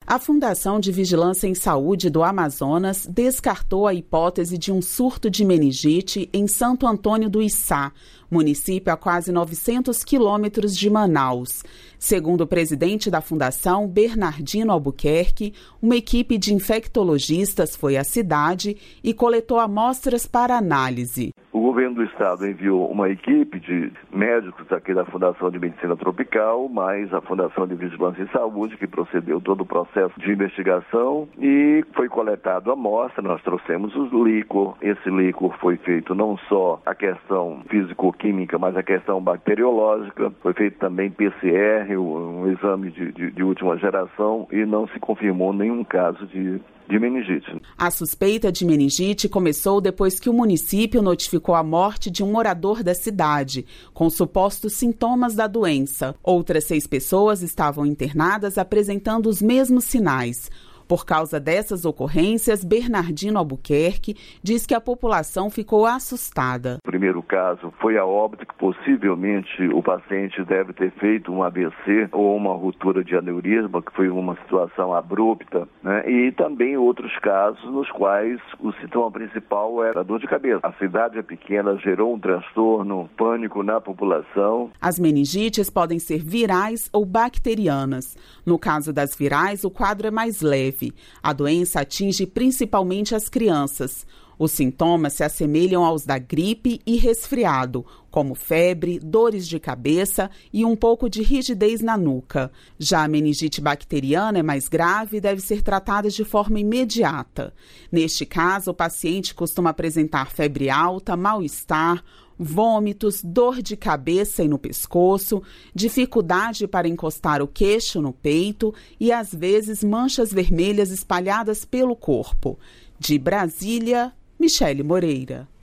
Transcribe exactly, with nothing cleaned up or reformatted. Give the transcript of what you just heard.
A Fundação de Vigilância em Saúde do Amazonas descartou a hipótese de um surto de meningite em Santo Antônio do Içá, município a quase novecentos quilômetros de Manaus. Segundo o presidente da Fundação, Bernardino Albuquerque, uma equipe de infectologistas foi à cidade e coletou amostras para análise. O governo do estado enviou uma equipe de médicos aqui da Fundação de Medicina Tropical, mais a Fundação de Vigilância em Saúde, que procedeu todo o processo de investigação e foi coletado a amostra. Nós trouxemos o líquor. Esse líquor foi feito não só a questão físico-química, mas a questão bacteriológica. Foi feito também P C R, um exame de, de, de última geração, e não se confirmou nenhum caso de de meningite. A suspeita de meningite começou depois que o município notificou a morte de um morador da cidade, com supostos sintomas da doença. Outras seis pessoas estavam internadas apresentando os mesmos sinais. Por causa dessas ocorrências, Bernardino Albuquerque diz que a população ficou assustada. O primeiro caso foi a óbito, que possivelmente o paciente deve ter feito um A V C ou uma ruptura de aneurisma, que foi uma situação abrupta, né? E também outros casos nos quais o sintoma principal era a dor de cabeça. A cidade é pequena, gerou um transtorno, pânico na população. As meningites podem ser virais ou bacterianas. No caso das virais, o quadro é mais leve. A doença atinge principalmente as crianças. Os sintomas se assemelham aos da gripe e resfriado, como febre, dores de cabeça e um pouco de rigidez na nuca. Já a meningite bacteriana é mais grave e deve ser tratada de forma imediata. Neste caso, o paciente costuma apresentar febre alta, mal-estar, vômitos, dor de cabeça e no pescoço, dificuldade para encostar o queixo no peito e, às vezes, manchas vermelhas espalhadas pelo corpo. De Brasília, Michele Moreira.